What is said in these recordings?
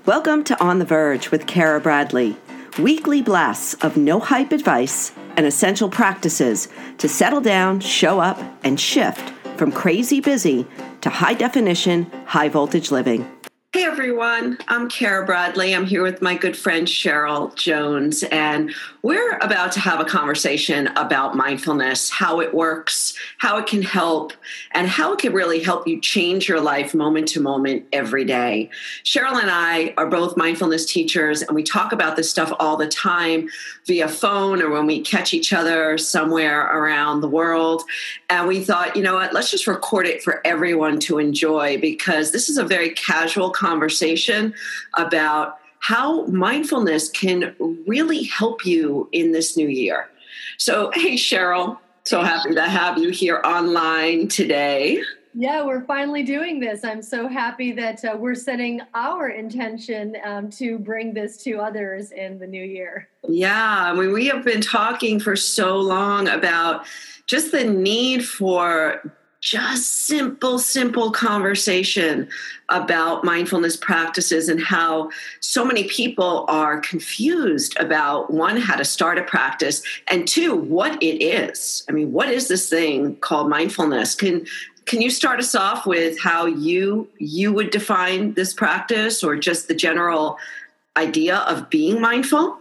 Welcome to On the Verge with Kara Bradley, weekly blasts of no hype advice and essential practices to settle down, show up, and shift from crazy busy to high definition, high voltage living. Hey everyone, I'm Kara Bradley. I'm here with my good friend Cheryl Jones, and we're about to have a conversation about mindfulness, how it works, how it can help, and how it can really help you change your life moment to moment every day. Cheryl and I are both mindfulness teachers, and we talk about this stuff all the time via phone or when we catch each other somewhere around the world. And we thought, you know what, let's just record it for everyone to enjoy, because this is a very casual conversation about how mindfulness can really help you in this new year. So, hey, Cheryl, so happy to have you here online today. Yeah, we're finally doing this. I'm so happy that we're setting our intention to bring this to others in the new year. Yeah, I mean, we have been talking for so long about just the need for just simple conversation about mindfulness practices and how so many people are confused about, one, how to start a practice, and two, what it is. I mean, what is this thing called mindfulness? Can you start us off with how you would define this practice, or just the general idea of being mindful?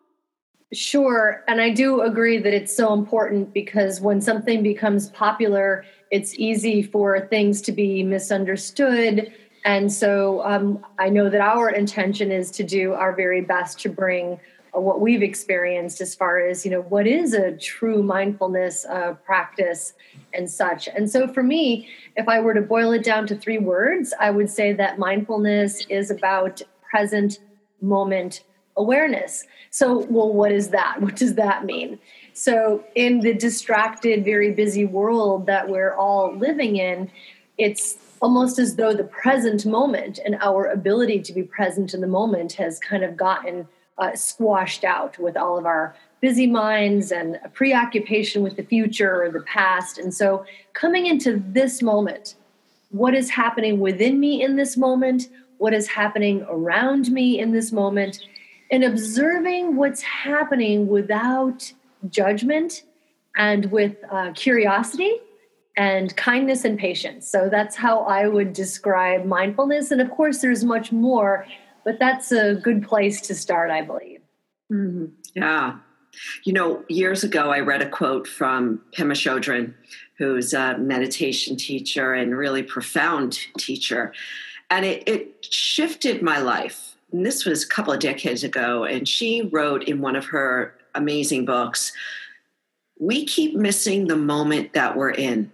Sure. And I do agree that it's so important, because when something becomes popular, it's easy for things to be misunderstood. And so I know that our intention is to do our very best to bring what we've experienced as far as, what is a true mindfulness practice and such. And so for me, if I were to boil it down to 3 words, I would say that mindfulness is about present moment awareness. So, well, what is that? What does that mean? So in the distracted, very busy world that we're all living in, it's almost as though the present moment and our ability to be present in the moment has kind of gotten squashed out with all of our busy minds and a preoccupation with the future or the past. And so coming into this moment, what is happening within me in this moment? What is happening around me in this moment? And observing what's happening without judgment and with curiosity and kindness and patience. So that's how I would describe mindfulness. And of course, there's much more, but that's a good place to start, I believe. Mm-hmm. Yeah. Years ago, I read a quote from Pema Chodron, who's a meditation teacher and really profound teacher. And it shifted my life. And this was a couple of decades ago. And she wrote in one of her amazing books, "We keep missing the moment that we're in."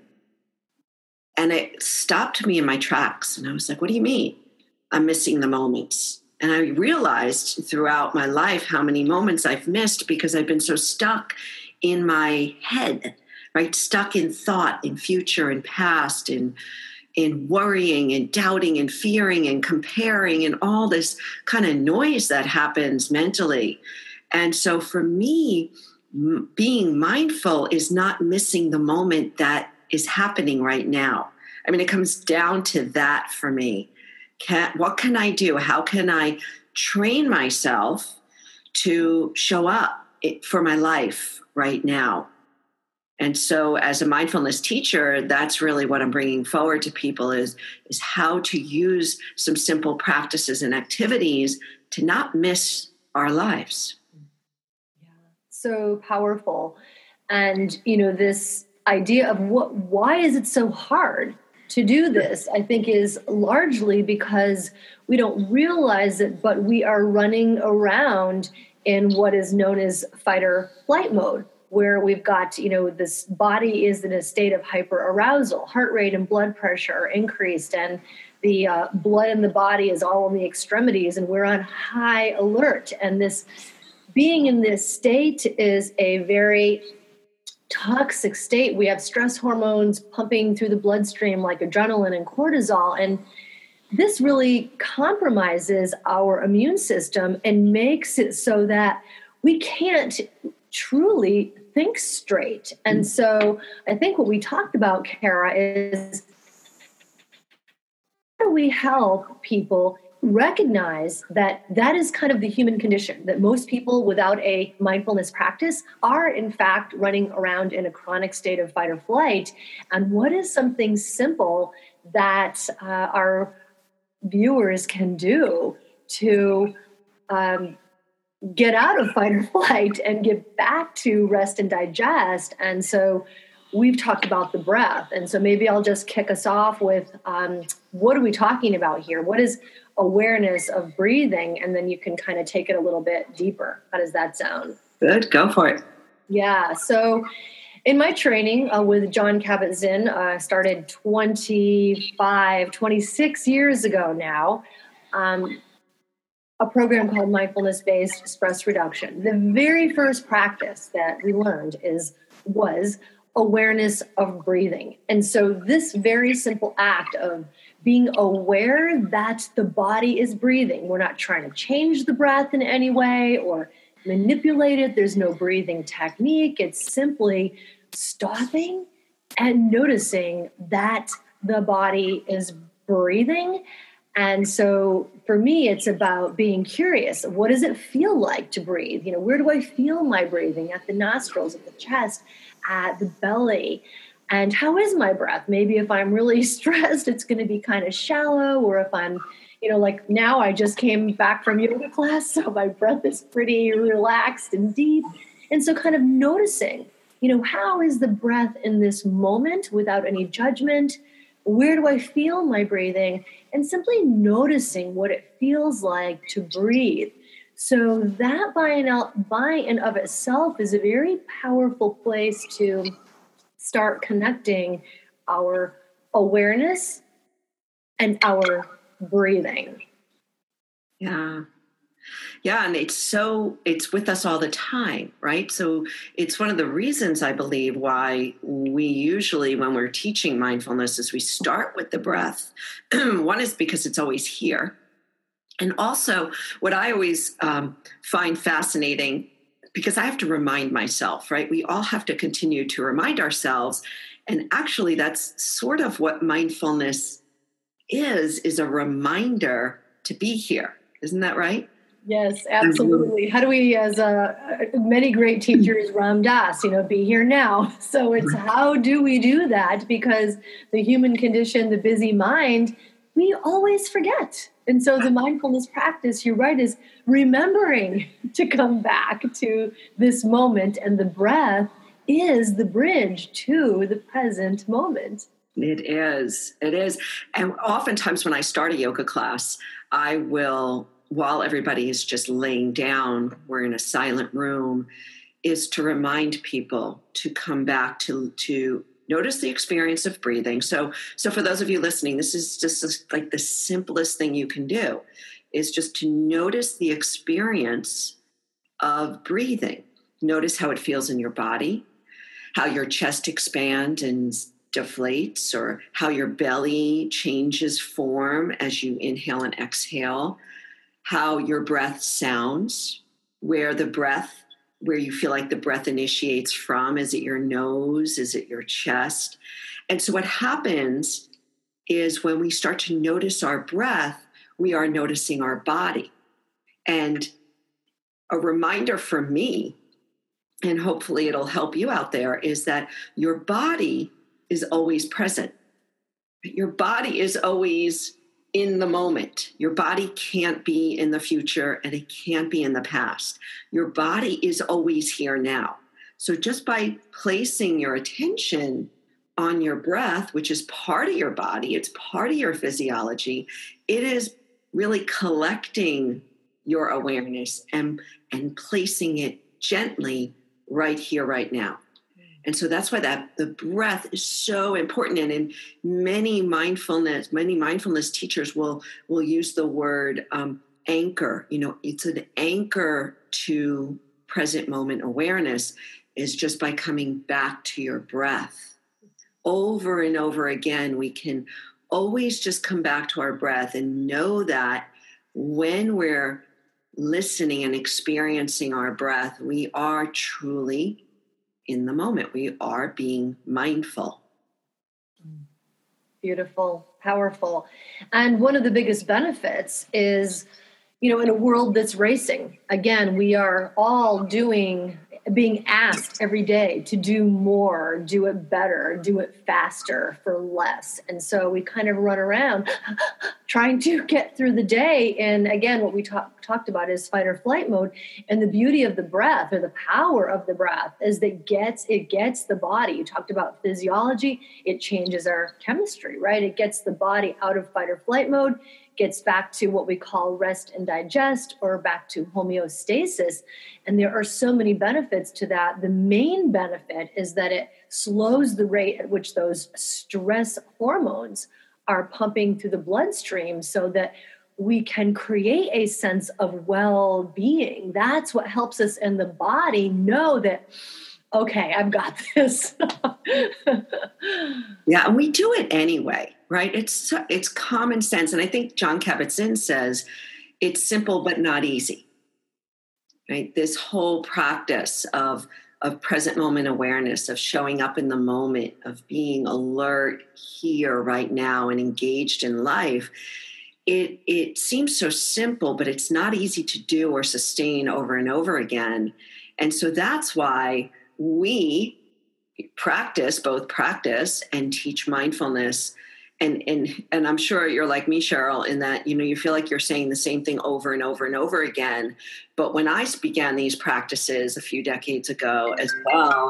And it stopped me in my tracks. And I was like, what do you mean I'm missing the moments? And I realized throughout my life how many moments I've missed because I've been so stuck in my head, right? Stuck in thought, in future and past, in worrying and doubting and fearing and comparing and all this kind of noise that happens mentally. And so for me, being mindful is not missing the moment that is happening right now. I mean, it comes down to that for me. What can I do? How can I train myself to show up for my life right now? And so as a mindfulness teacher, that's really what I'm bringing forward to people is how to use some simple practices and activities to not miss our lives. Yeah, so powerful. And, this idea of why is it so hard to do this, I think is largely because we don't realize it, but we are running around in what is known as fight or flight mode, where we've got, this body is in a state of hyperarousal, heart rate and blood pressure are increased, and the blood in the body is all in the extremities, and we're on high alert. And this being in this state is a very toxic state. We have stress hormones pumping through the bloodstream like adrenaline and cortisol, and this really compromises our immune system and makes it so that we can't truly think straight. And so I think what we talked about, Kara, is how do we help people recognize that that is kind of the human condition, that most people without a mindfulness practice are in fact running around in a chronic state of fight or flight. And what is something simple that our viewers can do to get out of fight or flight and get back to rest and digest? And so we've talked about the breath. And so maybe I'll just kick us off with what are we talking about here? What is awareness of breathing? And then you can kind of take it a little bit deeper. How does that sound? Good. Go for it. Yeah. So in my training with Jon Kabat-Zinn, started 26 years ago now, a program called Mindfulness-Based Stress Reduction. The very first practice that we learned was awareness of breathing. And so this very simple act of being aware that the body is breathing. We're not trying to change the breath in any way or manipulate it. There's no breathing technique. It's simply stopping and noticing that the body is breathing. And so for me, it's about being curious. What does it feel like to breathe? Where do I feel my breathing? At the nostrils, at the chest, at the belly. And how is my breath? Maybe if I'm really stressed, it's going to be kind of shallow. Or if I'm, like now I just came back from yoga class, so my breath is pretty relaxed and deep. And so kind of noticing, how is the breath in this moment without any judgment? Where do I feel my breathing? And simply noticing what it feels like to breathe. So that by and of itself is a very powerful place to start connecting our awareness and our breathing. Yeah. Yeah. And it's with us all the time, right? So it's one of the reasons I believe why we usually, when we're teaching mindfulness, is we start with the breath. One is because it's always here. And also what I always find fascinating, because I have to remind myself, right? We all have to continue to remind ourselves. And actually that's sort of what mindfulness is a reminder to be here. Isn't that right? Yes, absolutely. How do we, as many great teachers, Ram Dass, be here now. So it's how do we do that? Because the human condition, the busy mind, we always forget. And so the mindfulness practice, you're right, is remembering to come back to this moment. And the breath is the bridge to the present moment. It is. And oftentimes when I start a yoga class, I will, while everybody is just laying down, we're in a silent room, is to remind people to come back to notice the experience of breathing. So for those of you listening, this is just like the simplest thing you can do, is just to notice the experience of breathing. Notice how it feels in your body, how your chest expands and deflates, or how your belly changes form as you inhale and exhale, how your breath sounds, where you feel like the breath initiates from. Is it your nose? Is it your chest? And so what happens is when we start to notice our breath, we are noticing our body. And a reminder for me, and hopefully it'll help you out there, is that your body is always present. Your body is always in the moment. Your body can't be in the future and it can't be in the past. Your body is always here now. So just by placing your attention on your breath, which is part of your body, it's part of your physiology, it is really collecting your awareness and placing it gently right here, right now. And so that's why the breath is so important. And in many mindfulness teachers will use the word anchor. It's an anchor to present moment awareness, is just by coming back to your breath. Over and over again, we can always just come back to our breath and know that when we're listening and experiencing our breath, we are truly in the moment. We are being mindful. Beautiful. powerful. And one of the biggest benefits is, in a world that's racing, again, we are all being asked every day to do more, do it better, do it faster for less. And so we kind of run around trying to get through the day. And again, what we talked about is fight or flight mode. And the beauty of the breath, or the power of the breath, is that it gets the body. You talked about physiology. It changes our chemistry, right? It gets the body out of fight or flight mode, gets back to what we call rest and digest, or back to homeostasis. And there are so many benefits to that. The main benefit is that it slows the rate at which those stress hormones are pumping through the bloodstream, so that we can create a sense of well-being. That's what helps us in the body know that, okay, I've got this. Yeah, and we do it anyway, right? It's common sense. And I think Jon Kabat-Zinn says it's simple but not easy, right? This whole practice of present moment awareness, of showing up in the moment, of being alert here right now and engaged in life, it seems so simple, but it's not easy to do or sustain over and over again. And so that's why we both practice and teach mindfulness. And I'm sure you're like me, Cheryl, in that, you feel like you're saying the same thing over and over and over again. But when I began these practices a few decades ago as well,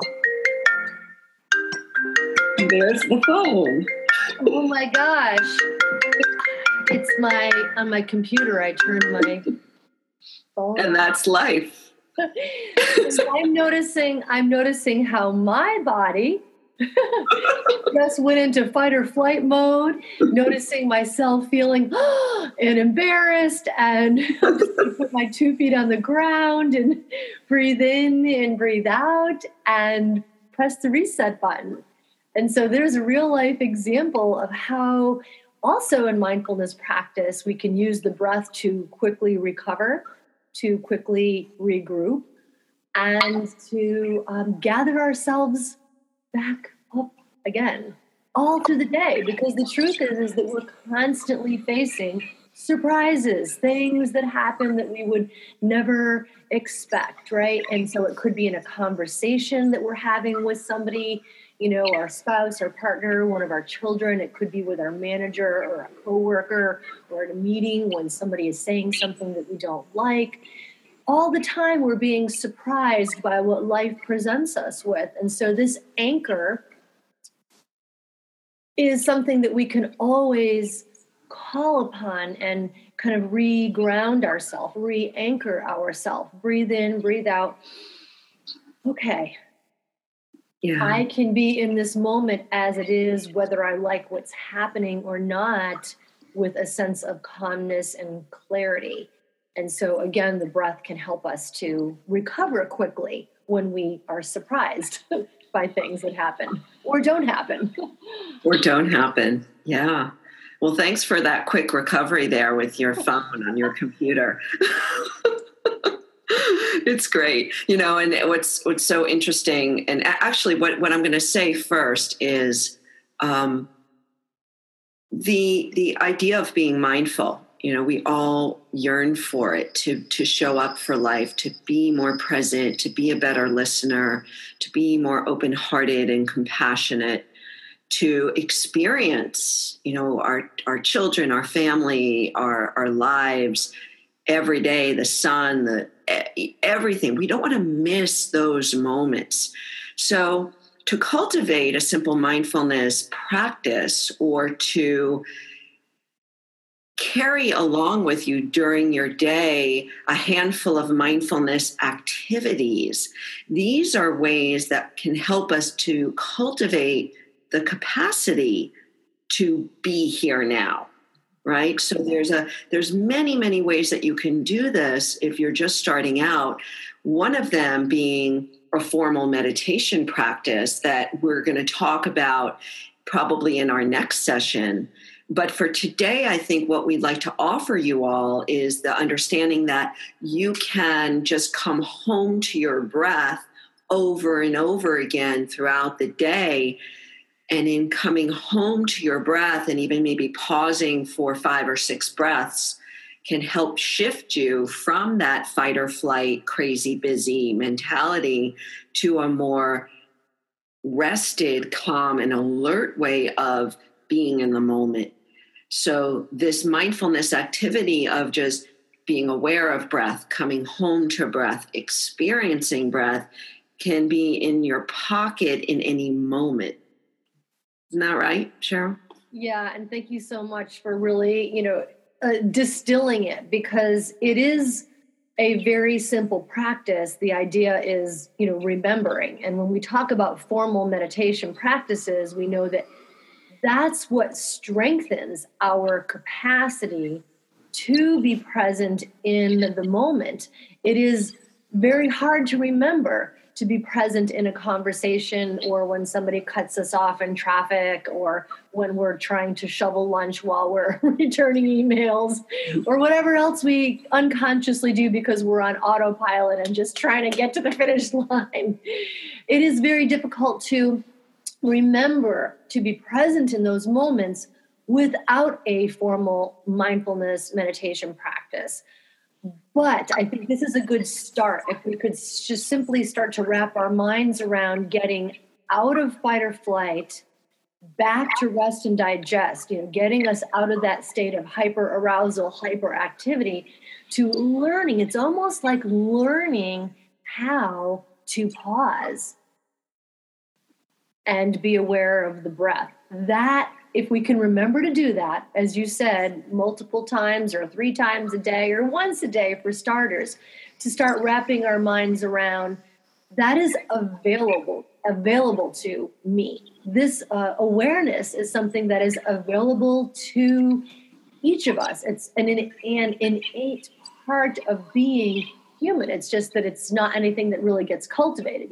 there's the phone. Oh my gosh. It's on my computer. I turned my phone and that's life. I'm noticing how my body just went into fight or flight mode, noticing myself feeling and embarrassed, and I'm just going to put my 2 feet on the ground and breathe in and breathe out and press the reset button. And so there's a real life example of how also in mindfulness practice, we can use the breath to quickly recover, to quickly regroup, and to gather ourselves back up again all through the day. Because the truth is that we're constantly facing surprises, things that happen that we would never expect, right? And so it could be in a conversation that we're having with somebody, our spouse, our partner, one of our children. It could be with our manager or a coworker, or at a meeting when somebody is saying something that we don't like. All the time we're being surprised by what life presents us with. And so this anchor is something that we can always call upon and kind of re-ground ourselves, re-anchor ourselves, breathe in, breathe out. Okay. Yeah. I can be in this moment as it is, whether I like what's happening or not, with a sense of calmness and clarity. And so, again, the breath can help us to recover quickly when we are surprised by things that happen or don't happen. Yeah. Well, thanks for that quick recovery there with your phone on your computer. It's great. And what's so interesting, and actually what I'm going to say first is the idea of being mindful. We all yearn for it, to show up for life, to be more present, to be a better listener, to be more open-hearted and compassionate, to experience, our children, our family, our lives every day, the sun, everything. We don't want to miss those moments. So to cultivate a simple mindfulness practice, or to carry along with you during your day a handful of mindfulness activities, these are ways that can help us to cultivate the capacity to be here now. Right? So there's many, many ways that you can do this if you're just starting out. One of them being a formal meditation practice that we're going to talk about probably in our next session. But for today, I think what we'd like to offer you all is the understanding that you can just come home to your breath over and over again throughout the day. And in coming home to your breath and even maybe pausing for 5 or 6 breaths can help shift you from that fight or flight, crazy, busy mentality to a more rested, calm, and alert way of being in the moment. So this mindfulness activity of just being aware of breath, coming home to breath, experiencing breath can be in your pocket in any moment. Isn't that right, Cheryl? Yeah, and thank you so much for really, distilling it, because it is a very simple practice. The idea is, remembering. And when we talk about formal meditation practices, we know that that's what strengthens our capacity to be present in the moment. It is very hard to remember to be present in a conversation, or when somebody cuts us off in traffic, or when we're trying to shovel lunch while we're returning emails, or whatever else we unconsciously do because we're on autopilot and just trying to get to the finish line. It is very difficult to remember to be present in those moments without a formal mindfulness meditation practice. But I think this is a good start. If we could just simply start to wrap our minds around getting out of fight or flight, back to rest and digest, getting us out of that state of hyperarousal, hyperactivity, to learning. It's almost like learning how to pause and be aware of the breath. That, if we can remember to do that, as you said, multiple times or 3 times a day or once a day for starters, to start wrapping our minds around, that is available to me. This awareness is something that is available to each of us. It's an innate part of being human. It's just that it's not anything that really gets cultivated.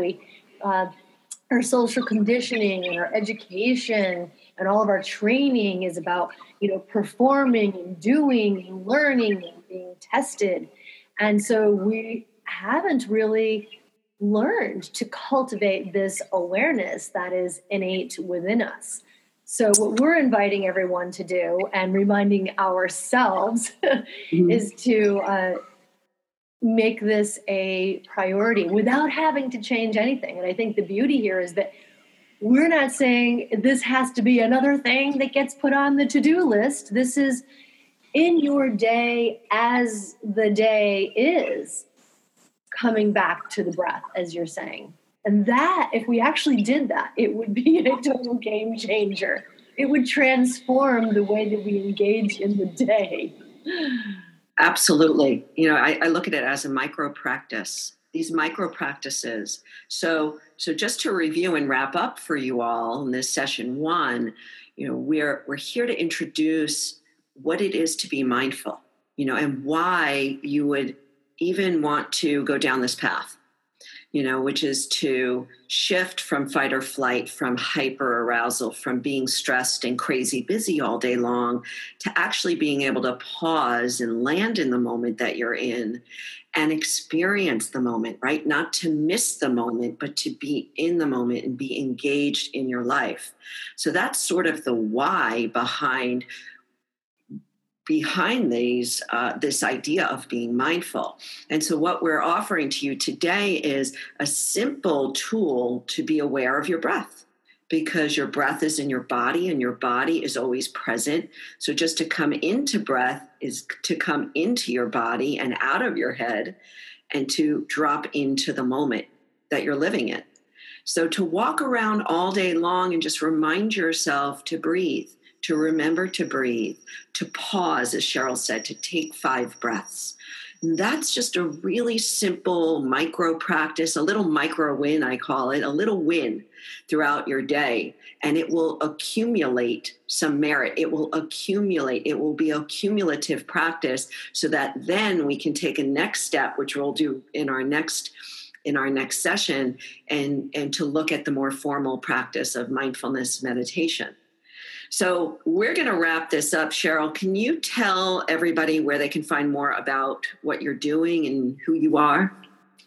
Our social conditioning and our education and all of our training is about, performing and doing and learning and being tested. And so we haven't really learned to cultivate this awareness that is innate within us. So what we're inviting everyone to do, and reminding ourselves, is to make this a priority without having to change anything. And I think the beauty here is that we're not saying this has to be another thing that gets put on the to-do list. This is in your day as the day is, coming back to the breath, as you're saying. And that, if we actually did that, it would be a total game changer. It would transform the way that we engage in the day. Absolutely. I look at it as a micro practice, these micro practices. So just to review and wrap up for you all in this session 1, we're here to introduce what it is to be mindful, and why you would even want to go down this path, which is to shift from fight or flight, from hyper arousal, from being stressed and crazy busy all day long, to actually being able to pause and land in the moment that you're in and experience the moment, right? Not to miss the moment, but to be in the moment and be engaged in your life. So that's sort of the why behind this idea of being mindful. And so what we're offering to you today is a simple tool to be aware of your breath, because your breath is in your body and your body is always present. So just to come into breath is to come into your body and out of your head, and to drop into the moment that you're living in. So to walk around all day long and just remind yourself to breathe, to remember to breathe, to pause, as Cheryl said, to take 5 breaths. And that's just a really simple micro practice, a little micro win, I call it, a little win throughout your day. And it will accumulate some merit. It will be a cumulative practice, so that then we can take a next step, which we'll do in our next session, and to look at the more formal practice of mindfulness meditation. So we're going to wrap this up. Cheryl, can you tell everybody where they can find more about what you're doing and who you are?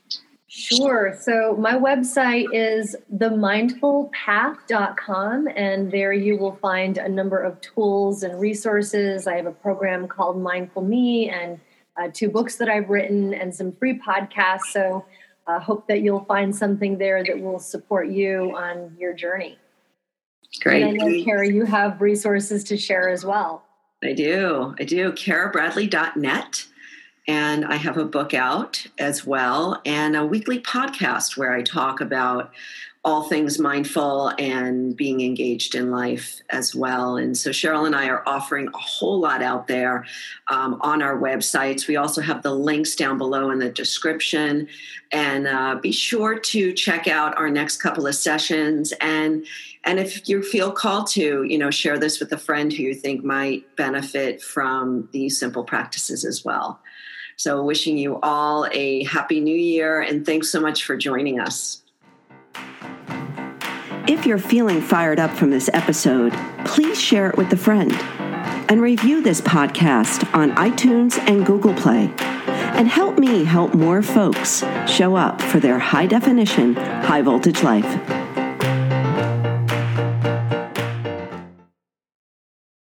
Sure. So my website is themindfulpath.com, and there you will find a number of tools and resources. I have a program called Mindful Me and 2 books that I've written and some free podcasts. So I hope that you'll find something there that will support you on your journey. Great. And I know, Kara, you have resources to share as well. I do. KaraBradley.net. And I have a book out as well, and a weekly podcast where I talk about all things mindful and being engaged in life as well. And so Cheryl and I are offering a whole lot out there on our websites. We also have the links down below in the description. And be sure to check out our next couple of sessions. And if you feel called to, share this with a friend who you think might benefit from these simple practices as well. So wishing you all a happy new year, and thanks so much for joining us. If you're feeling fired up from this episode, please share it with a friend and review this podcast on iTunes and Google Play. And help me help more folks show up for their high definition, high voltage life.